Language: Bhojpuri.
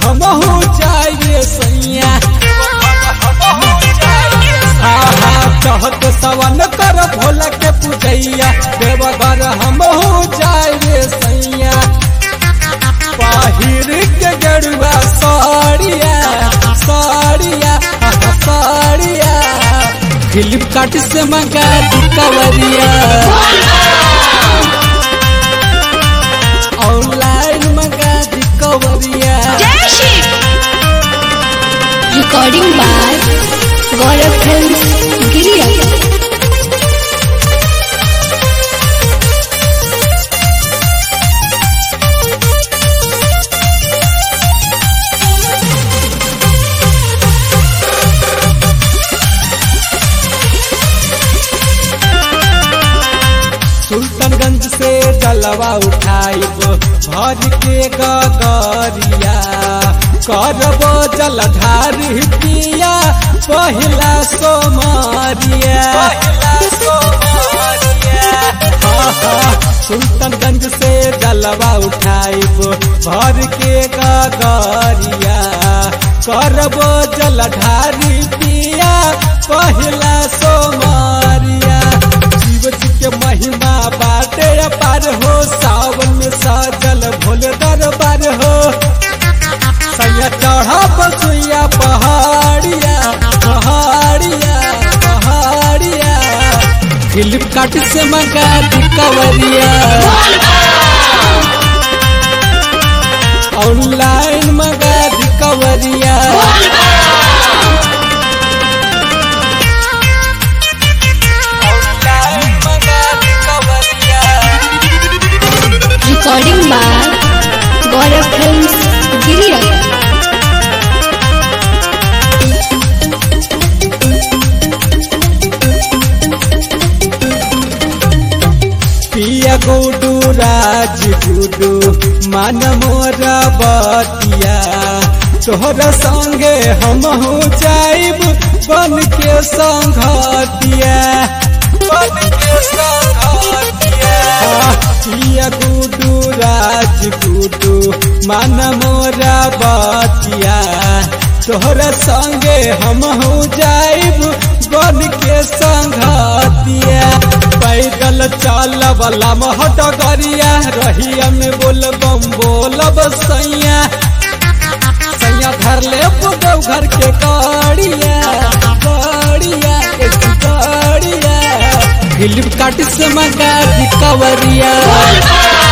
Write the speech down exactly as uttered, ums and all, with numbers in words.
हम हो जाए सैया चहत सवन कर भोला के पूजैया देवघर हम हो जाए सैया बाहिर के गरुआ साड़िया साड़िया साड़िया फ्लिपकार्ट से मंगा दी कवरिया ऑनलाइन मंगा दी कवरिया। रिकॉर्डिंग बाय गौरव फिल्म्स गिरिया। सुल्तानगंज से जलवा उठाइब भर के गगरिया करब जलधारी पिया पहिला सोमरिया सुल्तानगंज से जलवा उठाइब भर के गगरिया करब जलधारी पिया पहिला सोमरिया शिव जी के महिमा बाटे पार हो सावन में सजल भोले दरबार हो सैया चढ़ा बसुइया पहाड़िया पहाड़िया पहाड़िया फ्लिपकार्ट से मंगा दी कवरिया ऑनलाइन मंगा दी कवरिया। रिकॉर्डिंग बाय गौरव फिल्म्स गिरिया। पिया गुडू राज गुडू मन मोरा बतिया तोहरा संगे हम हो जाइब बन के संघतिया बन के संघतिया पिया गुडू राज गुडू मन मोरा बतिया तोहरा संगे हम हो जाइब बन के संघतिया पैदल चल वाला महट गरिया रहिया में बोल बम बोलब सैया सैया धर ले देव घर के गाड़िया गाड़िया गाड़िया फ्लिपकार्ट से मंगा दी कवरिया।